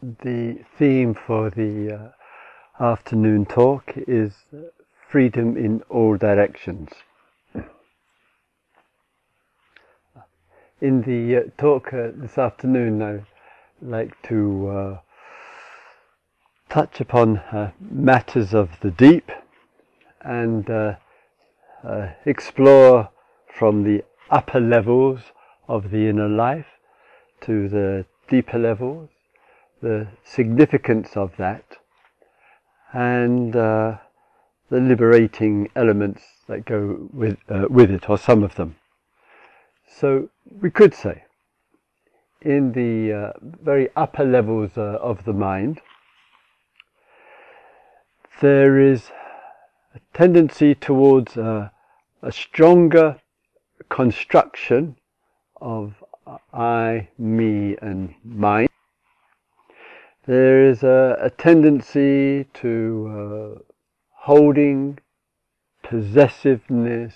The theme for the afternoon talk is freedom in all directions. In the talk this afternoon, I'd like to touch upon matters of the deep and explore from the upper levels of the inner life to the deeper levels, the significance of that, and the liberating elements that go with it, or some of them. So we could say, in the very upper levels of the mind, there is a tendency towards a stronger construction of I, me and mine. There is a tendency to holding, possessiveness,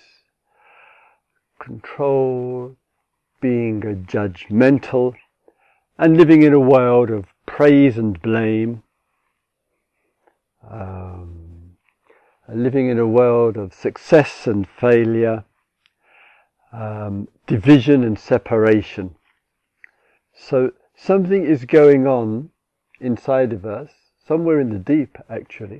control, being judgmental, and living in a world of praise and blame, living in a world of success and failure, division and separation. So something is going on inside of us, somewhere in the deep actually,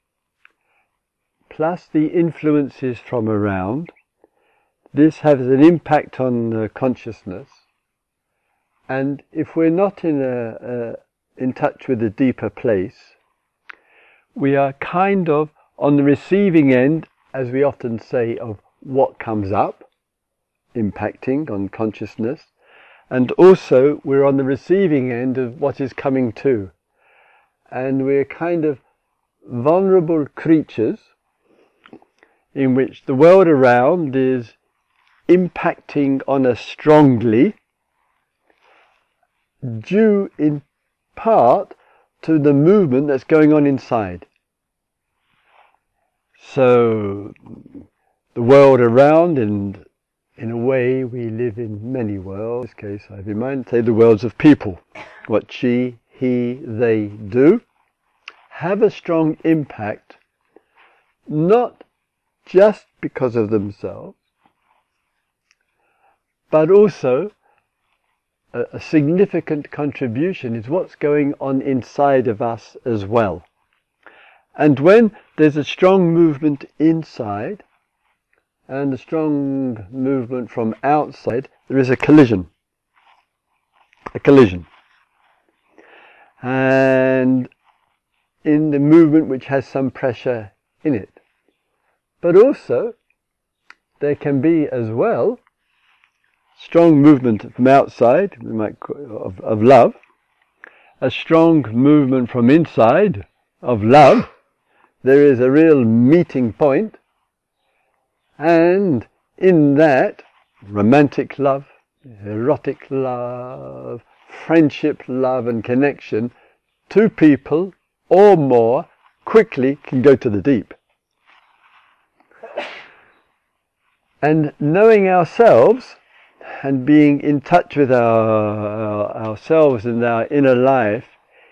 plus the influences from around. This has an impact on consciousness, and if we're not in touch with a deeper place, we are kind of on the receiving end, as we often say, of what comes up, impacting on consciousness, and also we're on the receiving end of what is coming to. And we're kind of vulnerable creatures in which the world around is impacting on us strongly, due in part to the movement that's going on inside. So the world around, and in a way we live in many worlds. In this case I have in mind, say, the worlds of people. What she, he, they do have a strong impact, not just because of themselves, but also a significant contribution is what's going on inside of us as well. And when there's a strong movement inside and a strong movement from outside, there is a collision. And in the movement which has some pressure in it. But also, there can be as well strong movement from outside, we might call of love, a strong movement from inside of love. There is a real meeting point, and in that, romantic love, erotic love, friendship love and connection, two people or more quickly can go to the deep. And knowing ourselves and being in touch with ourselves and our inner life,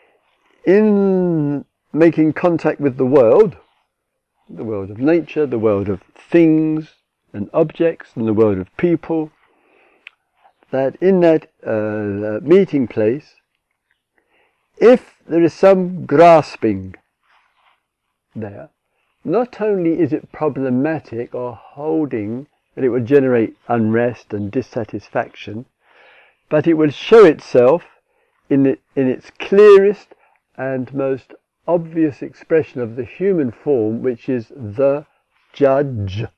in making contact with the world of nature, the world of things and objects, and the world of people, that in that meeting place, if there is some grasping there, not only is it problematic or holding, and it will generate unrest and dissatisfaction, but it will show itself in its clearest and most obvious expression of the human form, which is the judgmental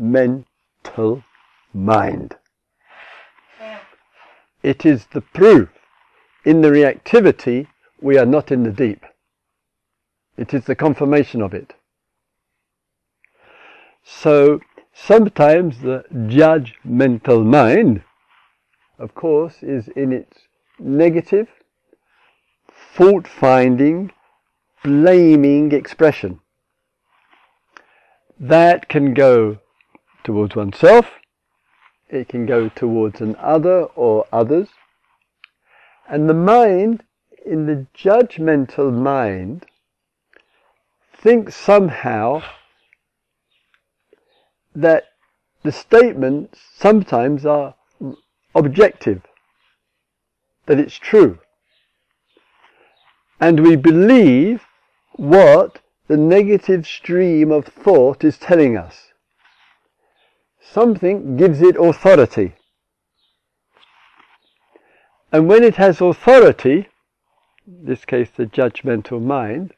mind. It is the proof. In the reactivity, we are not in the deep. It is the confirmation of it. So sometimes the judgmental mind, of course, is in its negative, fault-finding, blaming expression. That can go towards oneself, it can go towards an other or others, and the mind in the judgmental mind thinks somehow that the statements sometimes are objective, that it's true. And we believe what the negative stream of thought is telling us. Something gives it authority. And when it has authority, in this case the judgmental mind,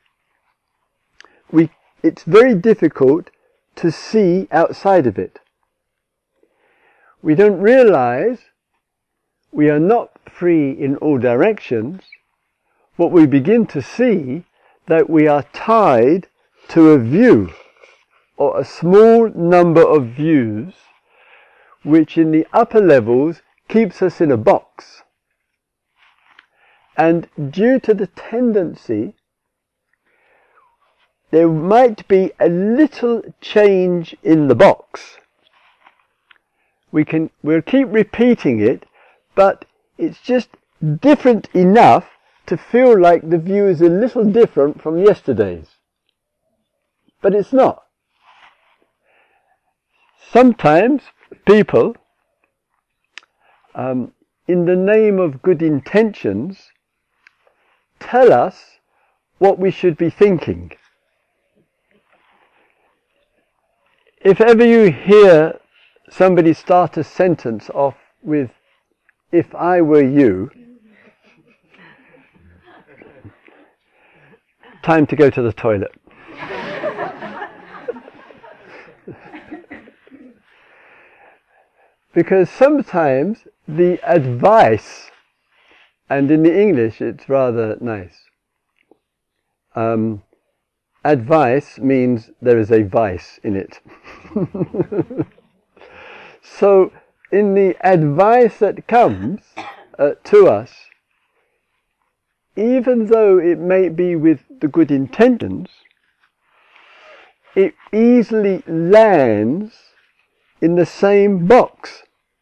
it's very difficult to see outside of it. We don't realize we are not free in all directions, but we begin to see that we are tied to a view, or a small number of views, which in the upper levels keeps us in a box. And due to the tendency, there might be a little change in the box. We'll keep repeating it, but it's just different enough to feel like the view is a little different from yesterday's. But it's not. Sometimes people, in the name of good intentions, tell us what we should be thinking. If ever you hear somebody start a sentence off with, "If I were you," time to go to the toilet. Because sometimes the advice, and in the English it's rather nice, advice means there is a vice in it. So in the advice that comes to us, even though it may be with the good intentions, it easily lands in the same box.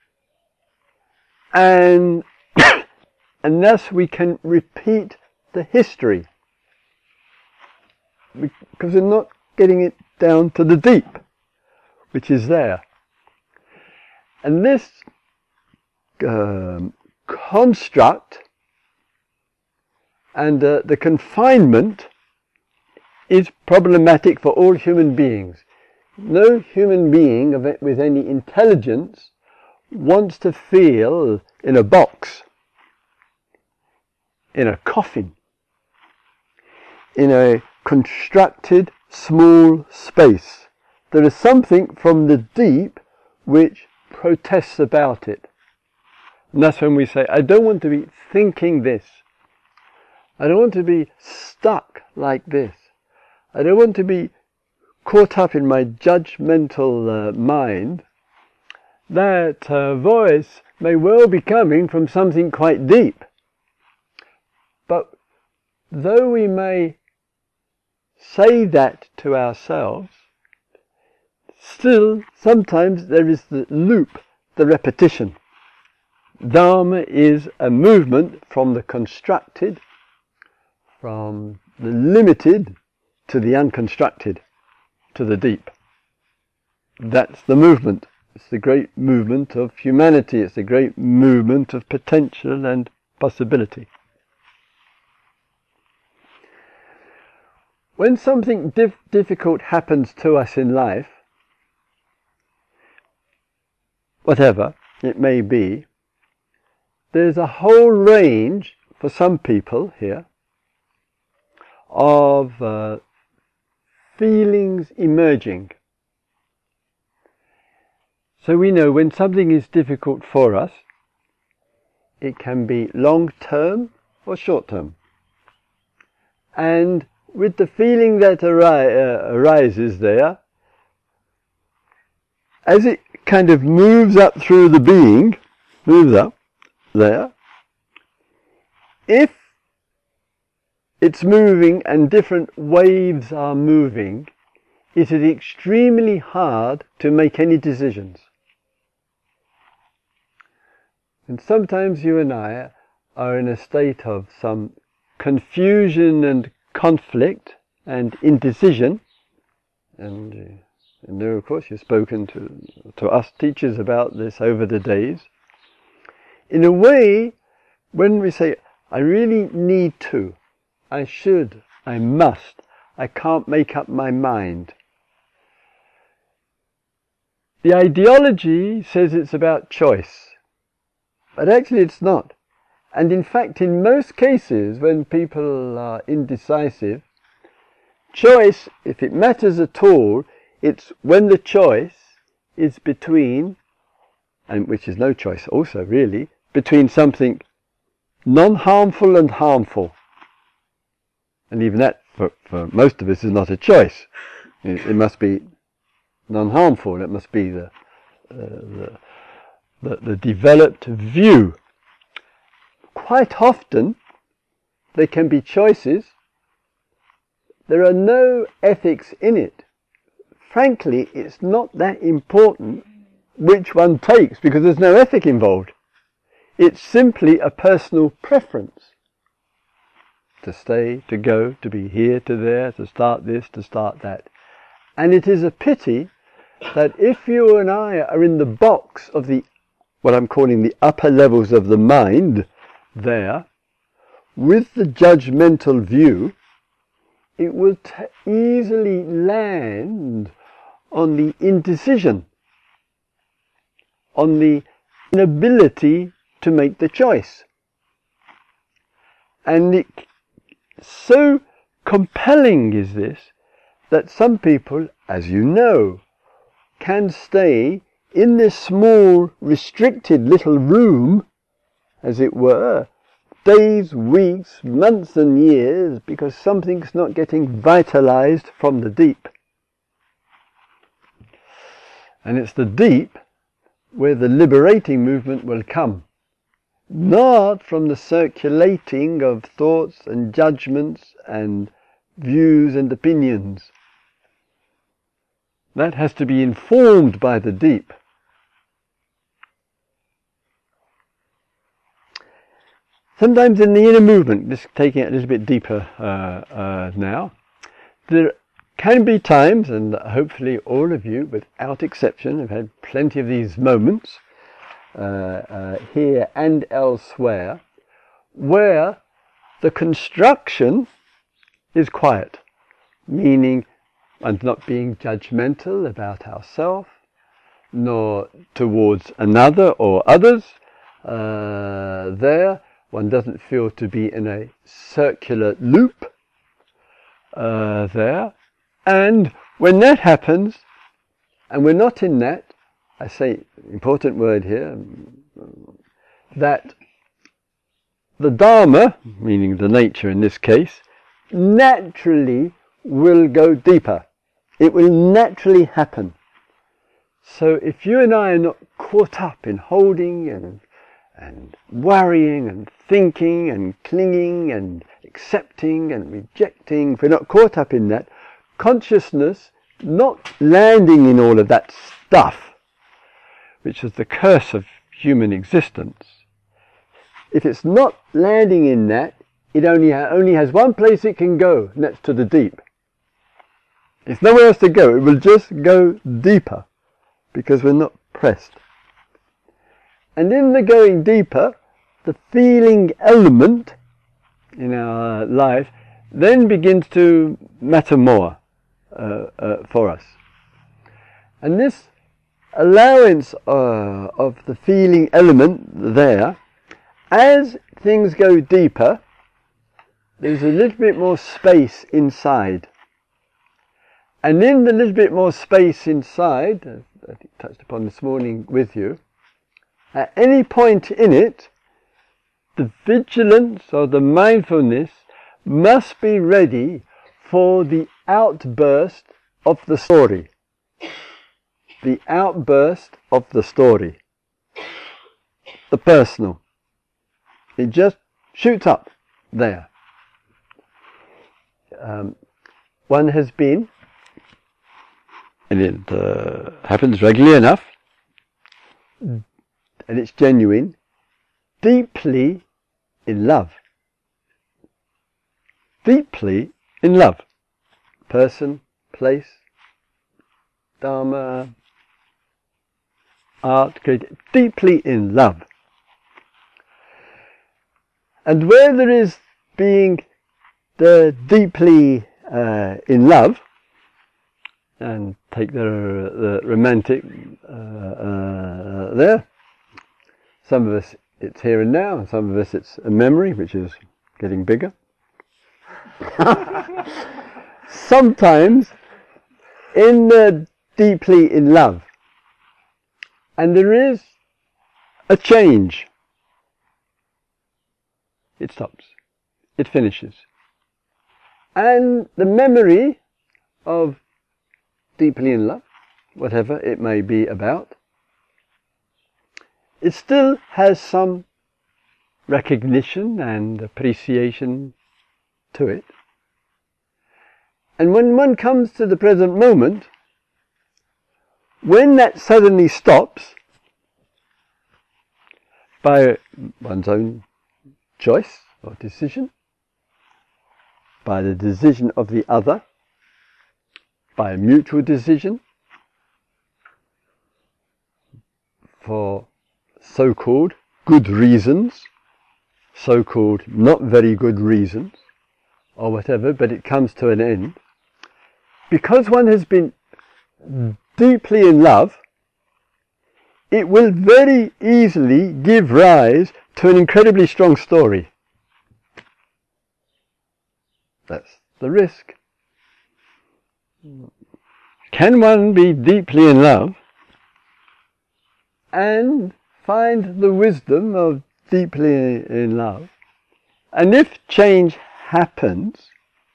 And thus we can repeat the history, because we're not getting it down to the deep, which is there. And this construct and the confinement is problematic for all human beings. No human being with any intelligence wants to feel in a box, in a coffin, in a constructed small space. There is something from the deep which protests about it. And that's when we say, I don't want to be thinking this. I don't want to be stuck like this. I don't want to be caught up in my judgmental mind. That voice may well be coming from something quite deep. But though we may say that to ourselves, still sometimes there is the loop, the repetition. Dharma is a movement from the constructed, from the limited to the unconstructed, to the deep. That's the movement. It's the great movement of humanity. It's the great movement of potential and possibility. When something difficult happens to us in life, whatever it may be, there's a whole range, for some people here, of feelings emerging. So we know when something is difficult for us, it can be long-term or short-term. And with the feeling that arises there, as it kind of moves up through the being, moves up there, if it's moving and different waves are moving, it is extremely hard to make any decisions. And sometimes you and I are in a state of some confusion and conflict and indecision, and there, of course, you've spoken to us teachers about this over the days. In a way, when we say, I really need to, I should, I must, I can't make up my mind. The ideology says it's about choice, but actually it's not. And in fact, in most cases, when people are indecisive, choice, if it matters at all, it's when the choice is between, and which is no choice also really, between something non-harmful and harmful. And even that, for most of us, is not a choice. It must be non-harmful. It must be the developed view. Quite often, there can be choices. There are no ethics in it. Frankly, it's not that important which one takes, because there's no ethic involved. It's simply a personal preference. To stay, to go, to be here, to there, to start this, to start that. And it is a pity that if you and I are in the box of what I'm calling the upper levels of the mind there, with the judgmental view, it will easily land on the indecision, on the inability to make the choice. And so compelling is this, that some people, as you know, can stay in this small, restricted little room, as it were, days, weeks, months and years, because something's not getting vitalized from the deep. And it's the deep where the liberating movement will come. Not from the circulating of thoughts and judgments and views and opinions. That has to be informed by the deep. Sometimes in the inner movement, just taking it a little bit deeper now, there can be times, and hopefully all of you, without exception, have had plenty of these moments, here and elsewhere, where the construction is quiet, meaning I'm not being judgmental about ourselves, nor towards another or others. There, one doesn't feel to be in a circular loop there. And when that happens, and we're not in that, I say, important word here, that the Dharma, meaning the nature in this case, naturally will go deeper. It will naturally happen. So if you and I are not caught up in holding and worrying and thinking and clinging and accepting and rejecting, if we're not caught up in that, consciousness not landing in all of that stuff, which is the curse of human existence. If it's not landing in that, it only has one place it can go, and that's to the deep. It's nowhere else to go. It will just go deeper, because we're not pressed. And in the going deeper, the feeling element in our life then begins to matter more for us. And this allowance of the feeling element there, as things go deeper, there's a little bit more space inside. And in the little bit more space inside, as I think touched upon this morning with you, at any point in it, the vigilance or the mindfulness must be ready for the outburst of the story. The outburst of the story. The personal. It just shoots up there. One has been, and it happens regularly enough, and it's genuine, deeply in love. deeply in love. Person, place, Dharma, art, creative, deeply in love. And where there is being deeply in love, and take the romantic there, some of us it's here and now, and some of us it's a memory which is getting bigger. Sometimes in deeply in love, and there is a change. It stops. It finishes. And the memory of deeply in love, whatever it may be about, it still has some recognition and appreciation to it. And when one comes to the present moment, when that suddenly stops, by one's own choice or decision, by the decision of the other, by a mutual decision, for so-called good reasons, so-called not very good reasons, or whatever, but it comes to an end. Because one has been deeply in love, it will very easily give rise to an incredibly strong story. That's the risk. Can one be deeply in love and find the wisdom of deeply in love? And if change happens,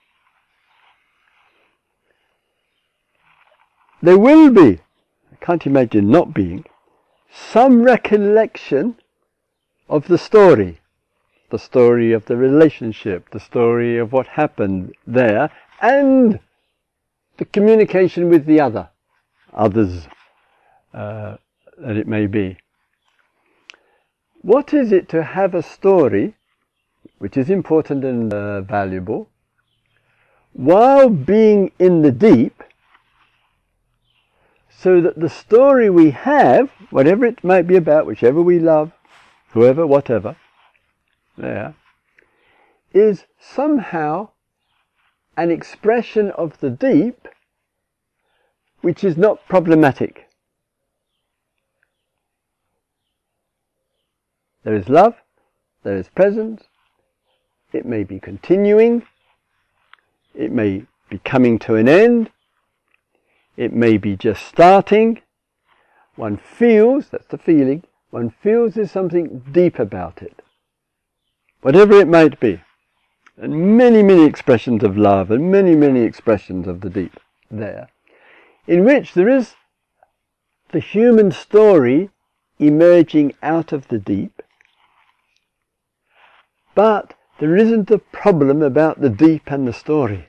there will be, I can't imagine not being, some recollection of the story of the relationship, the story of what happened there, and the communication with the others that it may be. What is it to have a story, which is important and valuable, while being in the deep, so that the story we have, whatever it might be about, whichever we love, whoever, whatever, there, is somehow an expression of the deep which is not problematic. There is love, there is presence, it may be continuing, it may be coming to an end, it may be just starting. One feels, that's the feeling, one feels there's something deep about it. Whatever it might be. And many, many expressions of love and many, many expressions of the deep there, in which there is the human story emerging out of the deep, but there isn't a problem about the deep and the story.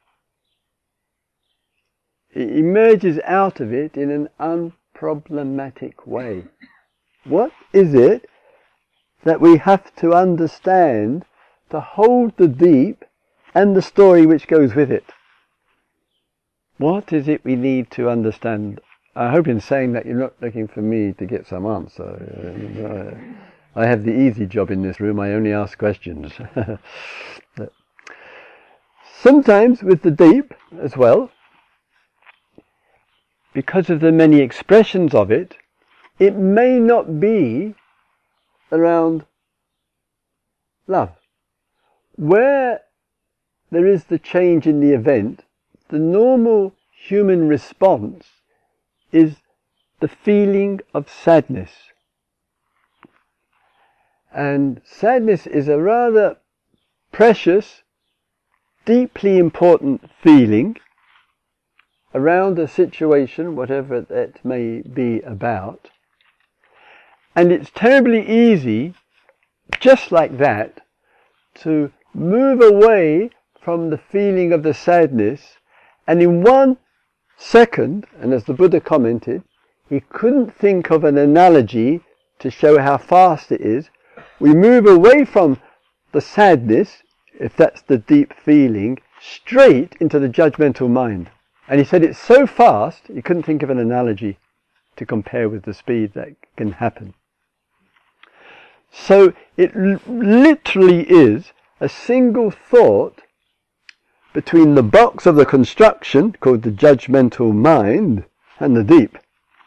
It emerges out of it in an unproblematic way. What is it that we have to understand to hold the deep and the story which goes with it? What is it we need to understand? I hope in saying that you're not looking for me to get some answer. I have the easy job in this room, I only ask questions. Sometimes with the deep as well, because of the many expressions of it, it may not be around love. Where there is the change in the event, the normal human response is the feeling of sadness. And sadness is a rather precious, deeply important feeling around a situation, whatever that may be about. And it's terribly easy, just like that, to move away from the feeling of the sadness, and in 1 second, and as the Buddha commented, he couldn't think of an analogy to show how fast it is. We move away from the sadness if that's the deep feeling, straight into the judgmental mind. And he said it's so fast, he couldn't think of an analogy to compare with the speed that can happen. So it literally is a single thought between the box of the construction, called the judgmental mind, and the deep.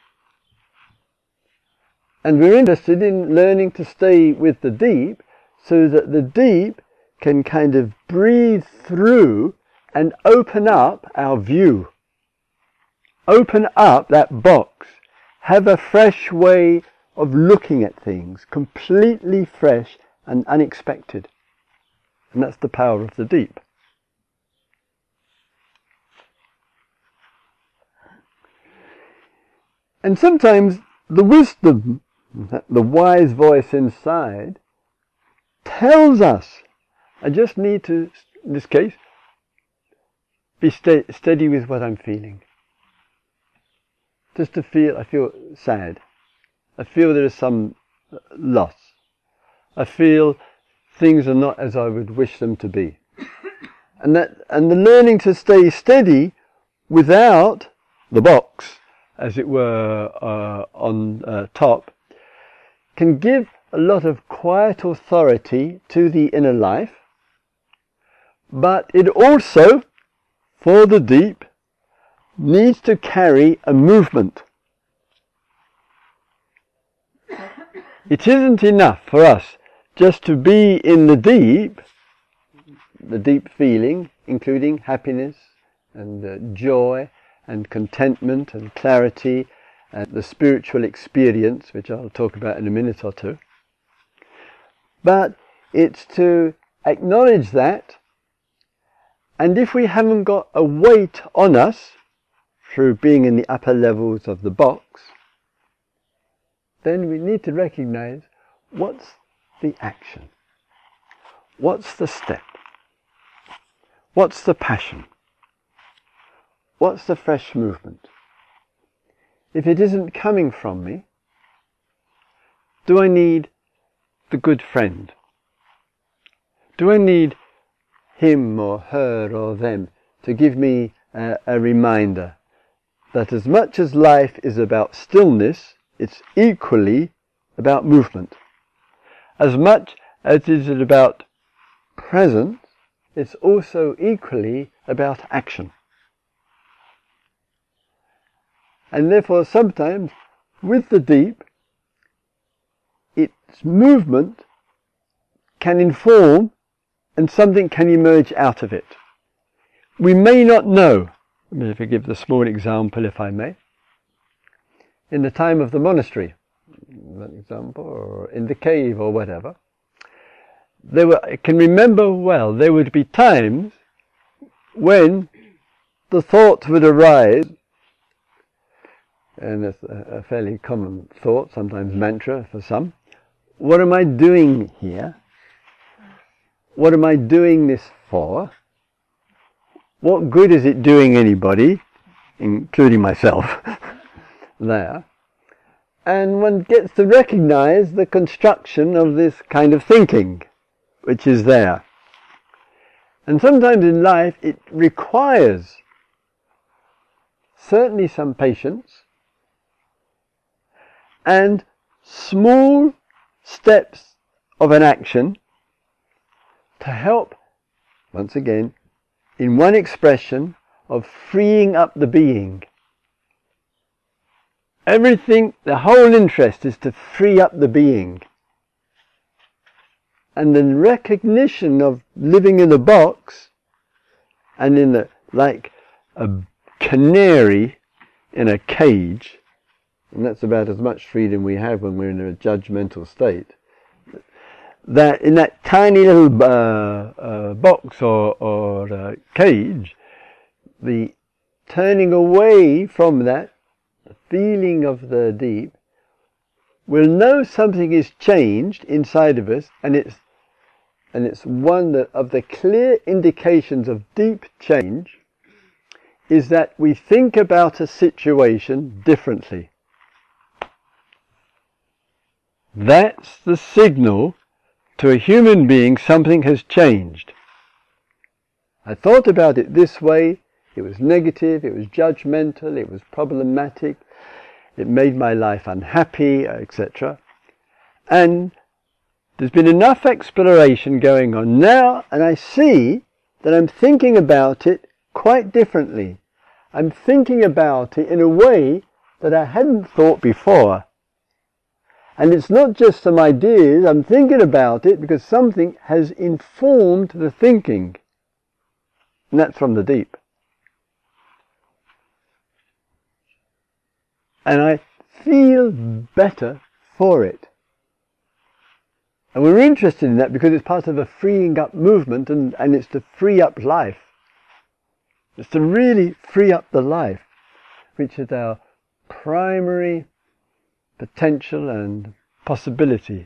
And we're interested in learning to stay with the deep so that the deep can kind of breathe through and open up our view. Open up that box. Have a fresh way of looking at things, completely fresh and unexpected. And that's the power of the deep. And sometimes the wisdom, the wise voice inside, tells us, I just need to, in this case, be steady with what I'm feeling. Just to feel, I feel sad. I feel there is some loss. I feel things are not as I would wish them to be. And the learning to stay steady without the box, as it were, on top, can give a lot of quiet authority to the inner life, but it also, for the deep, needs to carry a movement. It isn't enough for us just to be in the deep feeling, including happiness and joy and contentment and clarity and the spiritual experience, which I'll talk about in a minute or two. But it's to acknowledge that, and if we haven't got a weight on us through being in the upper levels of the box, then we need to recognize what's the action, what's the step, what's the passion, what's the fresh movement. If it isn't coming from me, do I need the good friend? Do I need him or her or them to give me a reminder that as much as life is about stillness, it's equally about movement. As much as it is about presence, it's also equally about action. And therefore sometimes with the deep, its movement can inform and something can emerge out of it. We may not know. If I give the small example, if I may. In the time of the monastery, that example, or in the cave or whatever, I can remember well, there would be times when the thought would arise, and it's a fairly common thought, sometimes mantra for some, what am I doing here? What am I doing this for? What good is it doing anybody, including myself, there? And one gets to recognize the construction of this kind of thinking, which is there. And sometimes in life it requires certainly some patience and small steps of an action to help, once again, in one expression of freeing up the being. Everything, the whole interest is to free up the being. And the recognition of living in a box and like a canary in a cage, and that's about as much freedom we have when we're in a judgmental state, that in that tiny little box or cage, the turning away from that, the feeling of the deep, we'll know something is changed inside of us, and it's one of the clear indications of deep change is that we think about a situation differently. That's the signal to a human being something has changed. I thought about it this way, it was negative, it was judgmental, it was problematic, it made my life unhappy, etc. And there's been enough exploration going on now, and I see that I'm thinking about it quite differently. I'm thinking about it in a way that I hadn't thought before. And it's not just some ideas, I'm thinking about it because something has informed the thinking. And that's from the deep. And I feel better for it. And we're interested in that because it's part of a freeing up movement, and it's to free up life. It's to really free up the life, which is our primary potential and possibility.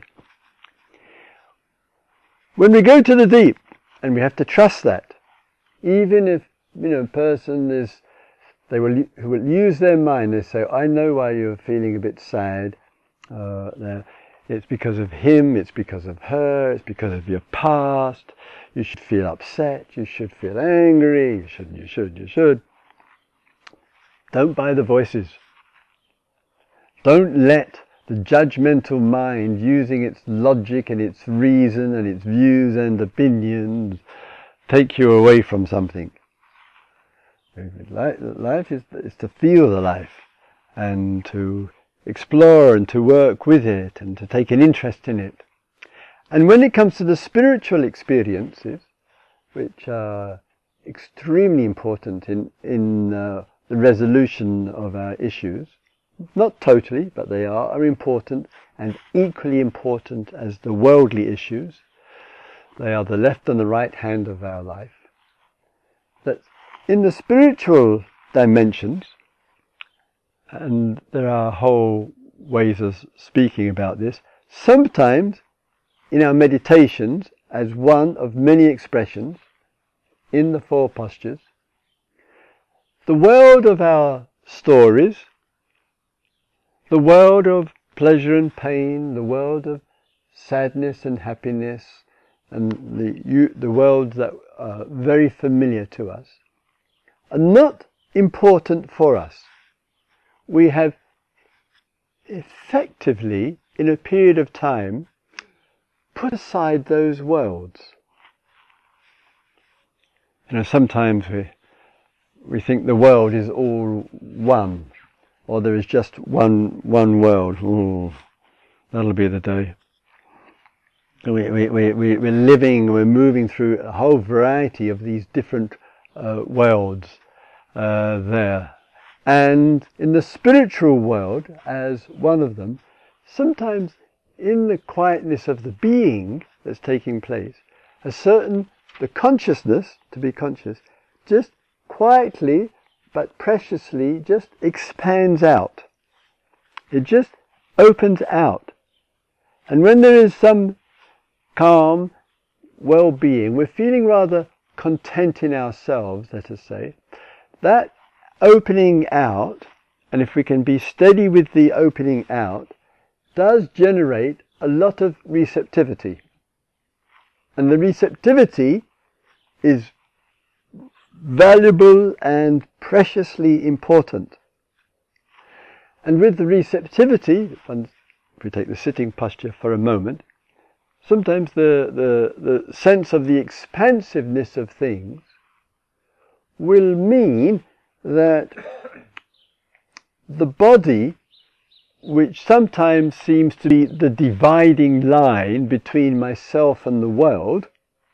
When we go to the deep, and we have to trust that, even if a person is, who will use their mind, they say, I know why you're feeling a bit sad. It's because of him, it's because of her, it's because of your past. You should feel upset, you should feel angry, you should. Don't buy the voices. Don't let the judgmental mind, using its logic and its reason and its views and opinions, take you away from something. Life is to feel the life and to explore and to work with it and to take an interest in it. And when it comes to the spiritual experiences, which are extremely important in the resolution of our issues, not totally, but they are important and equally important as the worldly issues. They are the left and the right hand of our life. That in the spiritual dimensions, and there are whole ways of speaking about this, sometimes in our meditations, as one of many expressions in the four postures, the world of our stories, the world of pleasure and pain, the world of sadness and happiness, and the worlds that are very familiar to us, are not important for us. We have effectively, in a period of time, put aside those worlds. Sometimes we think the world is all one, or there is just one world. Oh, that'll be the day. We're living, we're moving through a whole variety of these different worlds there. And in the spiritual world, as one of them, sometimes in the quietness of the being that's taking place, the consciousness, to be conscious, just quietly but preciously just expands out. It just opens out. And when there is some calm, well-being, we're feeling rather content in ourselves, let us say, that opening out, and if we can be steady with the opening out, does generate a lot of receptivity. And the receptivity is valuable and preciously important. And with the receptivity, if we take the sitting posture for a moment, sometimes the sense of the expansiveness of things will mean that the body, which sometimes seems to be the dividing line between myself and the world,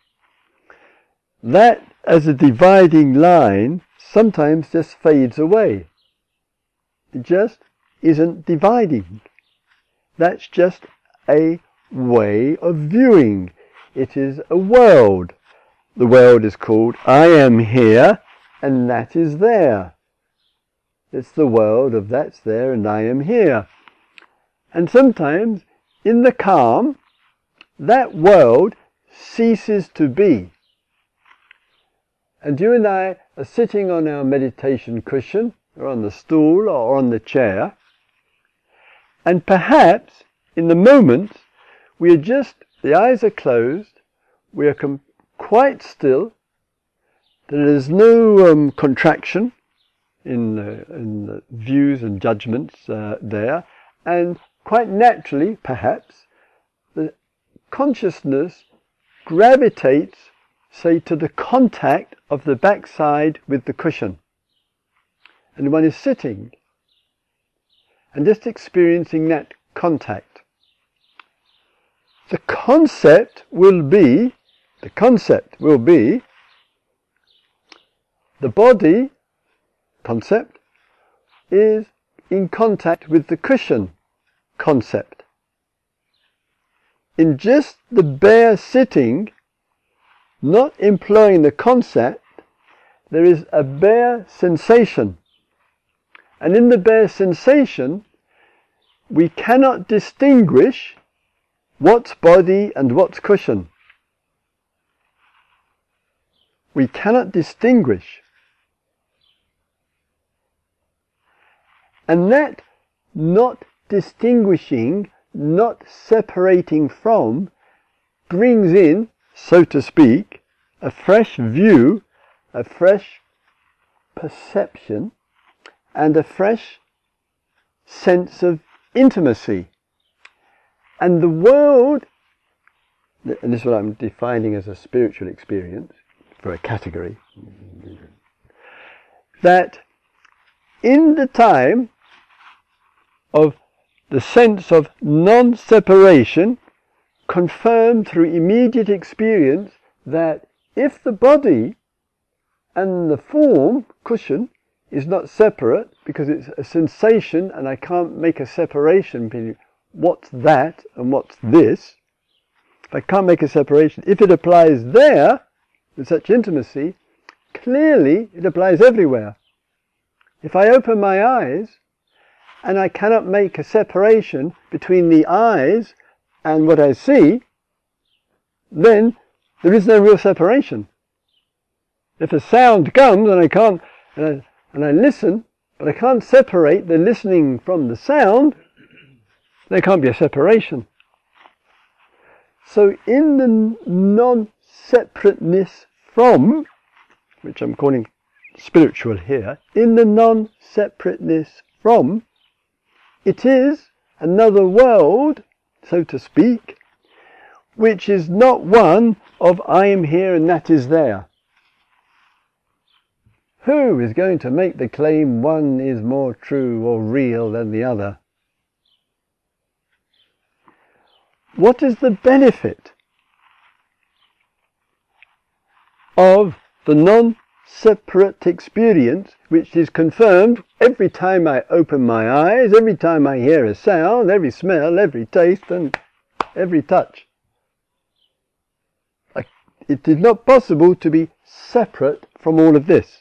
that as a dividing line sometimes just fades away. It just isn't dividing. That's just a way of viewing. It is a world. The world is called I am here and that is there. It's the world of that's there and I am here. And sometimes in the calm, that world ceases to be. And you and I are sitting on our meditation cushion, or on the stool, or on the chair, and perhaps in the moment we are just, the eyes are closed, we are quite still, There is no contraction in the views and judgments there, and quite naturally, perhaps, the consciousness gravitates, say, to the contact of the backside with the cushion. And one is sitting and just experiencing that contact. The concept will be the body concept is in contact with the cushion concept. In just the bare sitting, not employing the concept, there is a bare sensation. And in the bare sensation, we cannot distinguish what's body and what's cushion. We cannot distinguish. And that not distinguishing, not separating from, brings in, so to speak, a fresh view, a fresh perception, and a fresh sense of intimacy. And the world, and this is what I'm defining as a spiritual experience, for a category, that in the time of the sense of non-separation, confirmed through immediate experience, that if the body and the form, cushion, is not separate, because it's a sensation and I can't make a separation between what's that and what's this, if I can't make a separation, if it applies there, with such intimacy, clearly it applies everywhere. If I open my eyes and I cannot make a separation between the eyes and what I see, then there is no real separation. If a sound comes and I can't, and I listen, but I can't separate the listening from the sound, there can't be a separation. So in the non-separateness from, which I'm calling spiritual here, in the non-separateness from, it is another world, so to speak, which is not one of I am here and that is there. Who is going to make the claim one is more true or real than the other? What is the benefit of the non-separate experience which is confirmed every time I open my eyes, every time I hear a sound, every smell, every taste and every touch? It is not possible to be separate from all of this.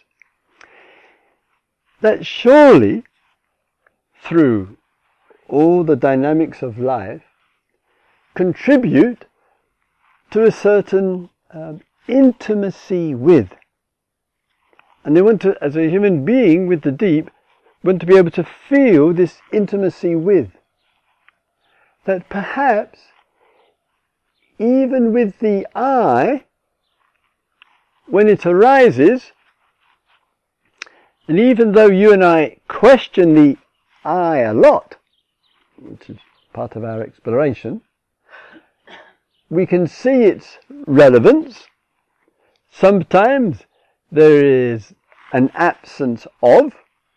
That surely, through all the dynamics of life, contribute to a certain intimacy with. And they want to, as a human being with the deep, want to be able to feel this intimacy with. That perhaps, even with the I, when it arises, and even though you and I question the I a lot, which is part of our exploration, we can see its relevance. Sometimes there is an absence of,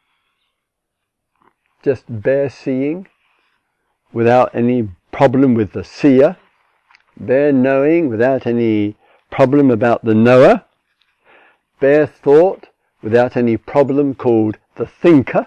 just bare seeing, without any problem with the seer, bare knowing without any problem about the knower, bare thought without any problem called the thinker.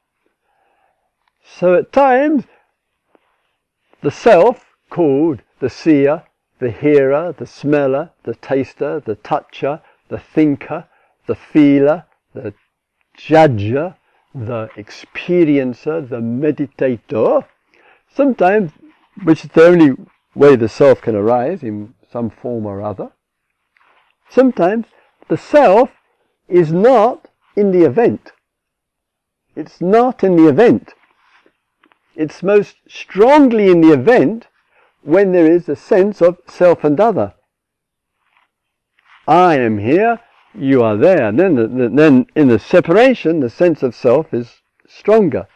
So at times, the self called the seer, the hearer, the smeller, the taster, the toucher, the thinker, the feeler, the judger, the experiencer, the meditator, sometimes, which is the only way the self can arise in some form or other, sometimes the self is not in the event. It's not in the event. It's most strongly in the event when there is a sense of self and other. I am here, you are there. And then in the separation, the sense of self is stronger.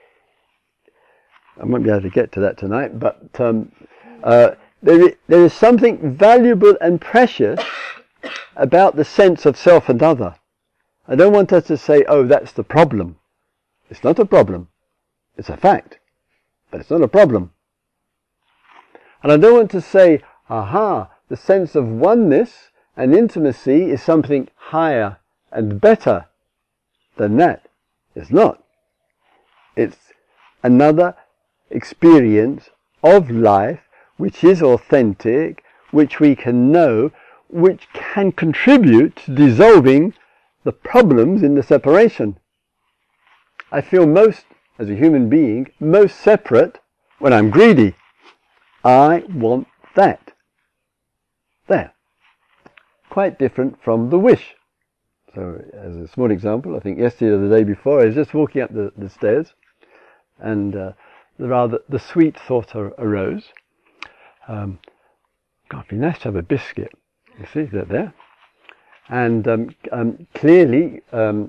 I won't be able to get to that tonight, but there is something valuable and precious about the sense of self and other. I don't want us to say, oh, that's the problem. It's not a problem. It's a fact. But it's not a problem. And I don't want to say, aha, the sense of oneness and intimacy is something higher and better than that. It's not. It's another experience of life which is authentic, which we can know, which can contribute to dissolving the problems in the separation. I feel most, as a human being, most separate when I'm greedy. I want that. There. Quite different from the wish. So, as a small example, I think yesterday or the day before, I was just walking up the stairs, and the sweet thought arose. God, it'd be nice to have a biscuit. You see that there? And clearly,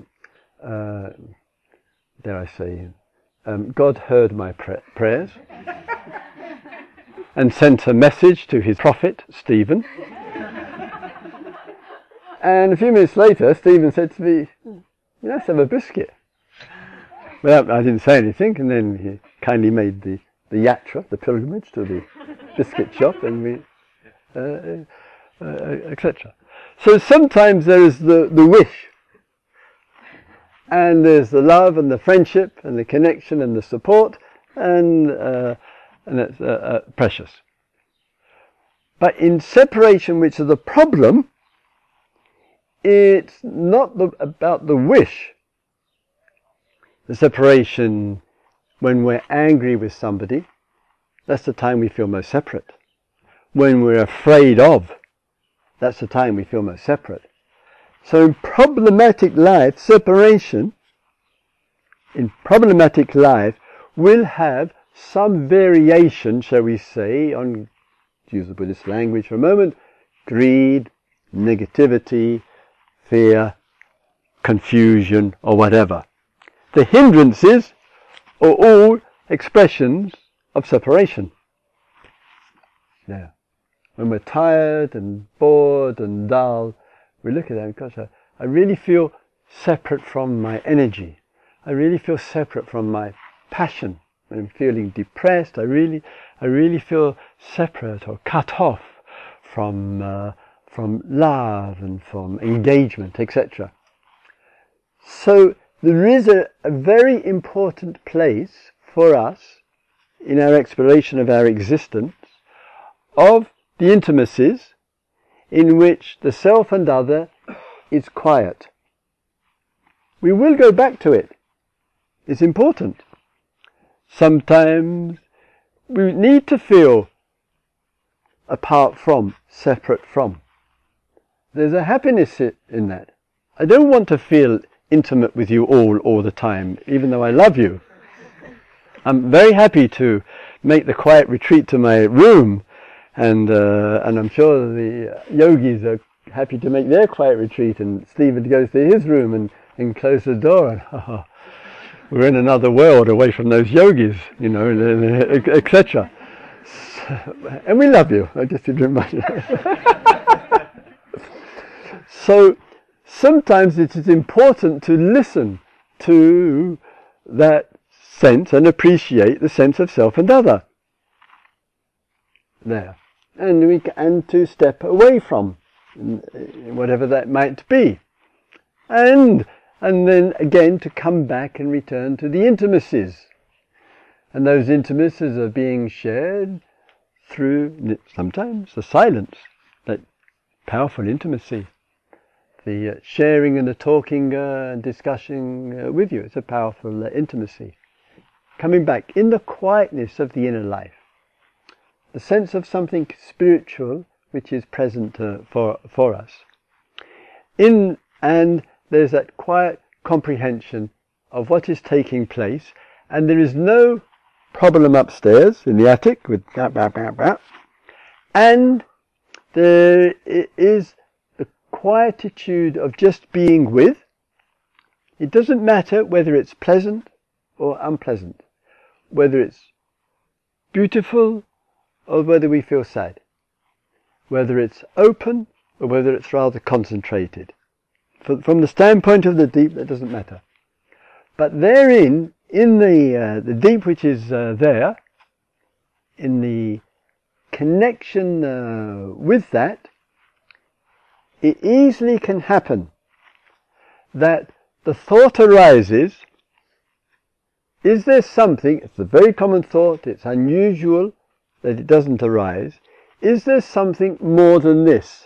dare I say, God heard my prayers and sent a message to his prophet, Stephen. And a few minutes later, Stephen said to me, let's have a biscuit. Well, I didn't say anything, and then he kindly made the yatra, the pilgrimage to the biscuit shop, and we, etc. So sometimes there is the wish, and there's the love and the friendship and the connection and the support, and it's precious. But in separation, which is the problem, it's not about the wish. The separation, when we're angry with somebody, that's the time we feel most separate. When we're afraid of, that's the time we feel most separate. So in problematic life, separation, in problematic life, will have some variation, shall we say, on, to use the Buddhist language for a moment, greed, negativity, fear, confusion, or whatever. The hindrances are all expressions of separation. Yeah. When we're tired and bored and dull, we look at that and gosh, I really feel separate from my energy. I really feel separate from my passion. When I'm feeling depressed, I really feel separate or cut off from love and from engagement, etc. So there is a very important place for us in our exploration of our existence of the intimacies in which the self and other is quiet. We will go back to it. It's important. Sometimes we need to feel apart from, separate from. There's a happiness in that. I don't want to feel intimate with you all the time, even though I love you. I'm very happy to make the quiet retreat to my room, and I'm sure the yogis are happy to make their quiet retreat, and Stephen goes to his room and close the door, and we're in another world away from those yogis, you know, etc. And we love you. I just did remind you. So sometimes it is important to listen to that sense and appreciate the sense of self and other. There. And to step away from whatever that might be. And then again to come back and return to the intimacies. And those intimacies are being shared through sometimes the silence, that powerful intimacy. The sharing and the talking and discussing with you. It's a powerful intimacy. Coming back in the quietness of the inner life. The sense of something spiritual which is present for us. And there's that quiet comprehension of what is taking place, and there is no problem upstairs in the attic with and there is the quietude of just being with. It doesn't matter whether it's pleasant or unpleasant, whether it's beautiful or whether we feel sad, whether it's open or whether it's rather concentrated. From the standpoint of the deep, that doesn't matter. But therein, in the deep which is there, in the connection with that, it easily can happen that the thought arises, is there something, it's a very common thought, it's unusual that it doesn't arise, is there something more than this?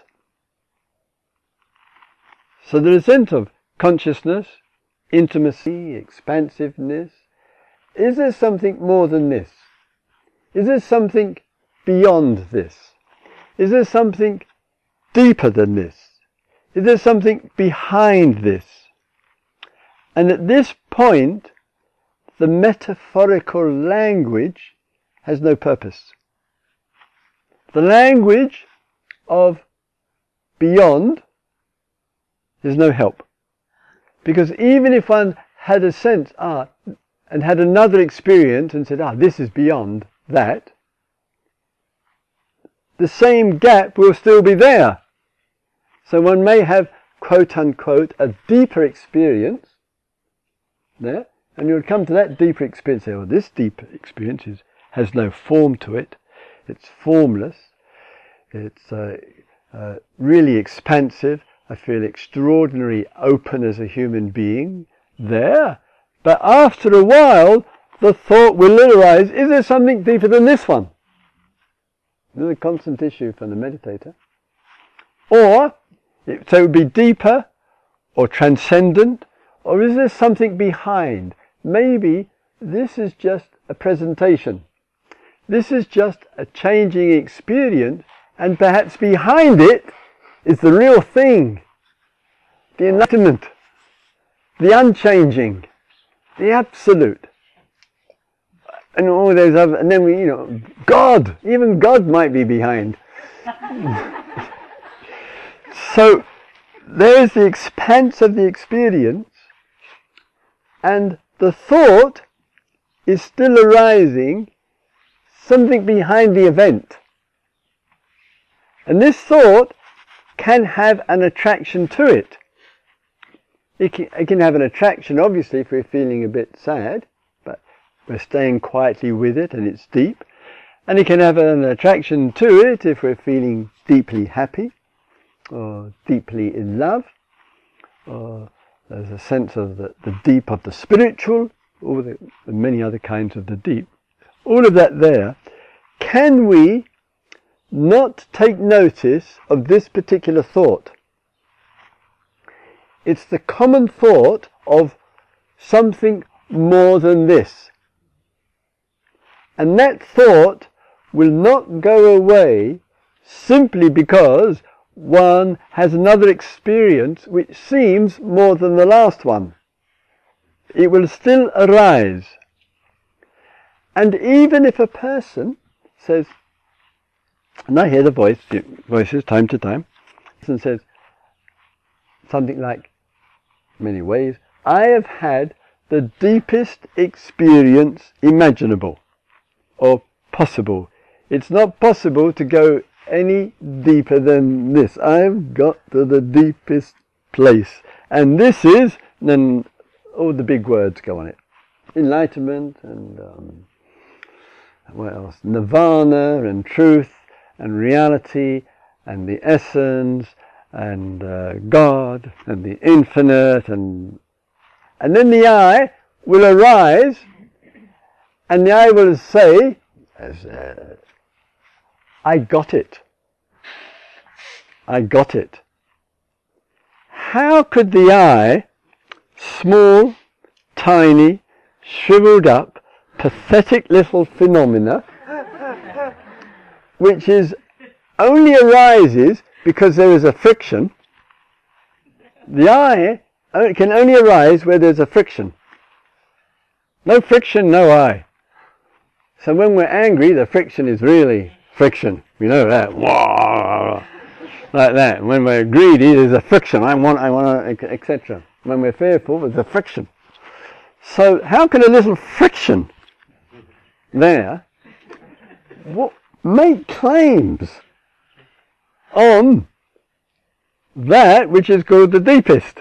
So the sense of consciousness, intimacy, expansiveness, is there something more than this? Is there something beyond this? Is there something deeper than this? Is there something behind this? And at this point, the metaphorical language has no purpose. The language of beyond is no help. Because even if one had a sense, and had another experience and said, this is beyond that, the same gap will still be there. So one may have, quote unquote, a deeper experience there, and you'll come to that deeper experience and say, well, this deeper experience has no form to it, it's formless, it's really expansive, I feel extraordinarily open as a human being there, but after a while the thought will arise, is there something deeper than this one? This is a constant issue for the meditator. Or, so it would be deeper or transcendent, or is there something behind? Maybe this is just a presentation. This is just a changing experience, and perhaps behind it is the real thing. The enlightenment, the unchanging, the absolute. And all those other, and then God, even God might be behind. So there is the expanse of the experience, and the thought is still arising, something behind the event. And this thought can have an attraction to it. It can have an attraction, obviously, if we're feeling a bit sad, but we're staying quietly with it and it's deep. And it can have an attraction to it if we're feeling deeply happy, or deeply in love, or there's a sense of the deep of the spiritual, or the many other kinds of the deep. All of that there. Can we not take notice of this particular thought? It's the common thought of something more than this. And that thought will not go away simply because one has another experience which seems more than the last one. It will still arise. And even if a person says, and I hear the voices time to time, and says something like, many ways, I have had the deepest experience imaginable or possible. It's not possible to go any deeper than this. I've got to the deepest place. And this is, then all the big words go on it. Enlightenment and what else? Nirvana and truth and reality and the essence and God and the infinite, and then the I will arise, and the I will say, I got it. I got it. How could the I, small, tiny, shriveled up, pathetic little phenomena, which only arises because there is a friction, the I can only arise where there's a friction. No friction, no I. So when we're angry, the friction is really friction. We know that. like that. When we're greedy, there's a friction. I want, etc. When we're fearful, there's a friction. So how can a little friction there make claims on that which is called the deepest?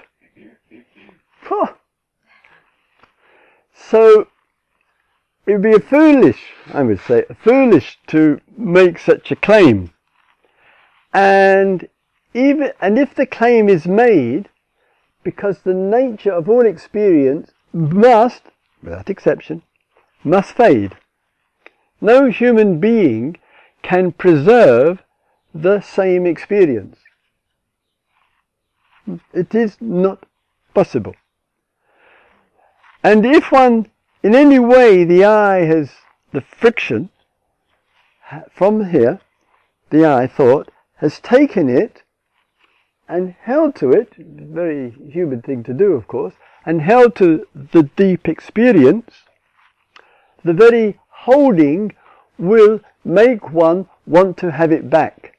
So it would be foolish to make such a claim. And if the claim is made, because the nature of all experience must, without exception, must fade. No human being can preserve the same experience. It is not possible. And if in any way the eye has the friction from here, the eye thought has taken it and held to it, very human thing to do, of course, and held to the deep experience, the very holding will make one want to have it back.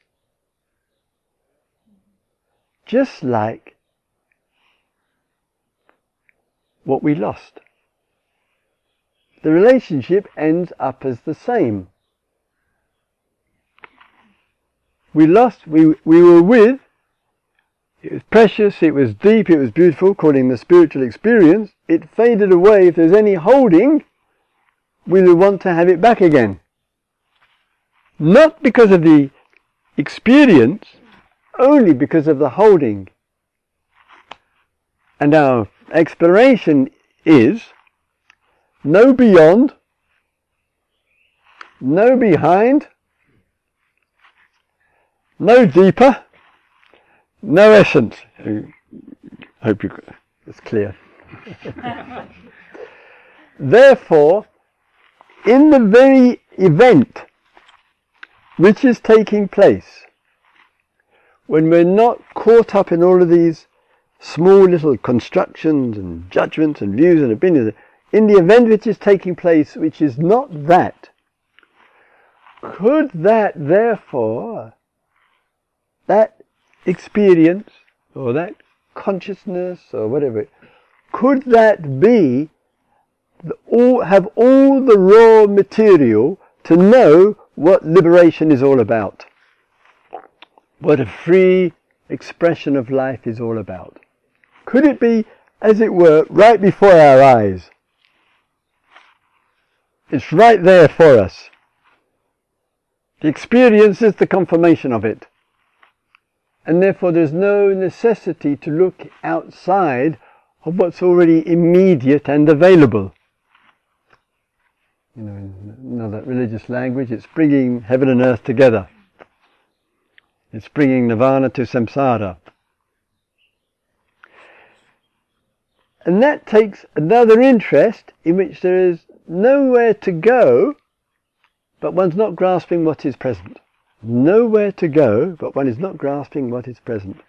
Just like what we lost. The relationship ends up as the same. We lost, we were with, it was precious, it was deep, it was beautiful, calling the spiritual experience. It faded away. If there's any holding, we will want to have it back again. Not because of the experience, only because of the holding. And our exploration is no beyond, no behind, no deeper, no essence. I hope it's clear. Therefore, in the very event which is taking place, when we're not caught up in all of these small little constructions and judgments and views and opinions, in the event which is taking place, which is not that, could that therefore, that experience or that consciousness or whatever, could that be have all the raw material to know what liberation is all about, what a free expression of life is all about? Could it be, as it were, right before our eyes? It's right there for us. The experience is the confirmation of it. And therefore there's no necessity to look outside of what's already immediate and available. You know, in another religious language, it's bringing heaven and earth together. It's bringing nirvana to samsara. And that takes another interest in which there is nowhere to go, but one's not grasping what is present. Nowhere to go, but one is not grasping what is present.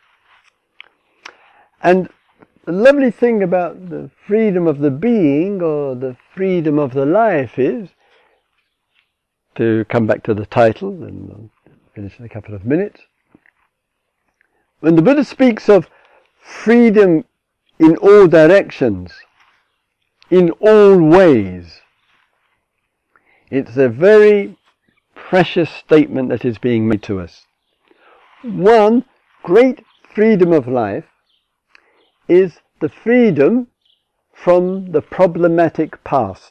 And the lovely thing about the freedom of the being, or the freedom of the life, is, to come back to the title, and I'll finish in a couple of minutes, when the Buddha speaks of freedom in all directions, in all ways, it's a very precious statement that is being made to us. One great freedom of life is the freedom from the problematic past.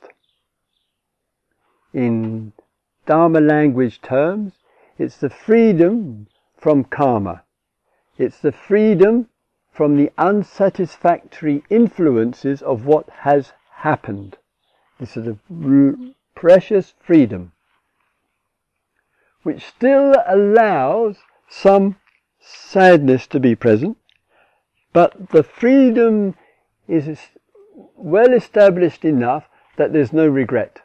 In Dharma language terms, it's the freedom from karma. It's the freedom from the unsatisfactory influences of what has happened. This is a precious freedom, which still allows some sadness to be present, but the freedom is well established enough that there's no regret,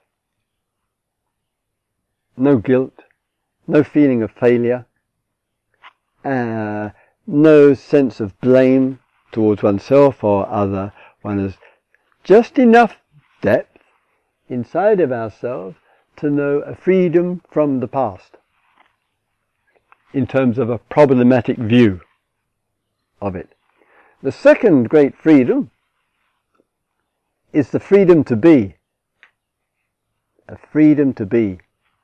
no guilt, no feeling of failure, no sense of blame towards oneself or other. One has just enough depth inside of ourselves to know a freedom from the past. in terms of a problematic view of it. The second great freedom is the freedom to be. A freedom to be.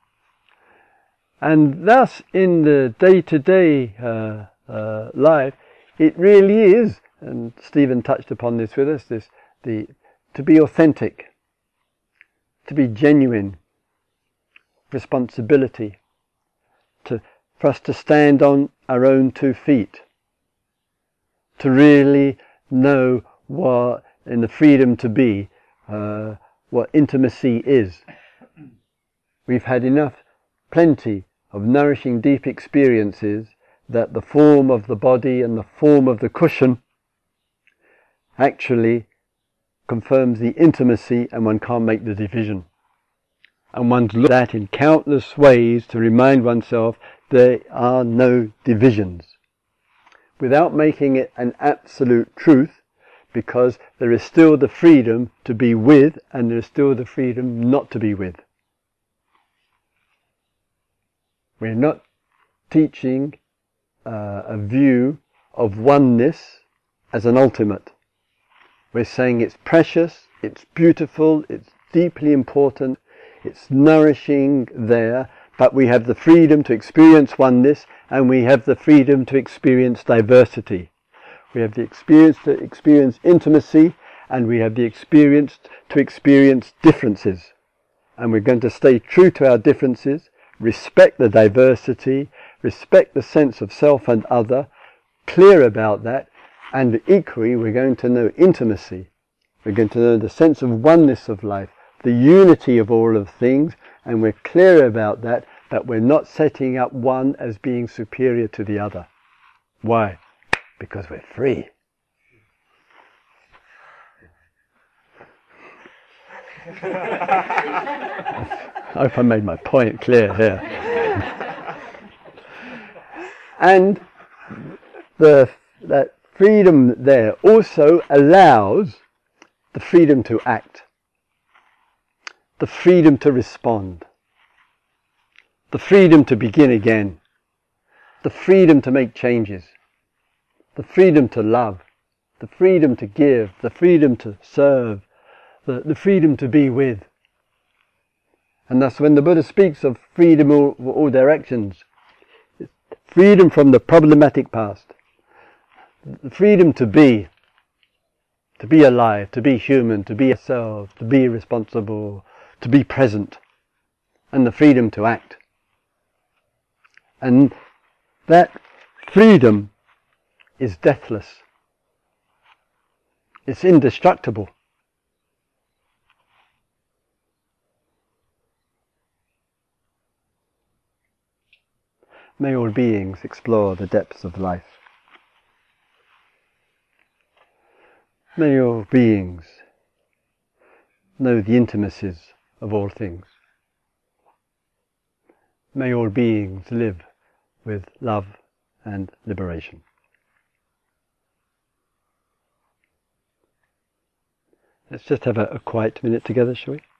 And thus in the day-to-day life, it really is, and Stephen touched upon this with us, to be authentic, to be genuine, responsibility, for us to stand on our own 2 feet, to really know what, in the freedom to be, what intimacy is. We've had plenty of nourishing deep experiences that the form of the body and the form of the cushion actually confirms the intimacy, and one can't make the division. And one's looked at in countless ways to remind oneself there are no divisions, without making it an absolute truth, because there is still the freedom to be with, and there is still the freedom not to be with. We're not teaching a view of oneness as an ultimate. We're saying it's precious, it's beautiful, it's deeply important, it's nourishing there, but we have the freedom to experience oneness, and we have the freedom to experience diversity. We have the experience to experience intimacy, and we have the experience to experience differences. And we're going to stay true to our differences, respect the diversity, respect the sense of self and other, clear about that, and equally we're going to know intimacy. We're going to know the sense of oneness of life, the unity of all of things, and we're clear about that we're not setting up one as being superior to the other. Why? Because we're free. I hope I made my point clear here. And that freedom there also allows the freedom to act, the freedom to respond, the freedom to begin again, the freedom to make changes, the freedom to love, the freedom to give, the freedom to serve, the freedom to be with. And thus when the Buddha speaks of freedom of all directions, freedom from the problematic past, the freedom to be alive, to be human, to be ourselves, to be responsible, to be present, and the freedom to act. And that freedom is deathless. It's indestructible. May all beings explore the depths of life. May all beings know the intimacies of all things. May all beings live with love and liberation. Let's just have a quiet minute together, shall we?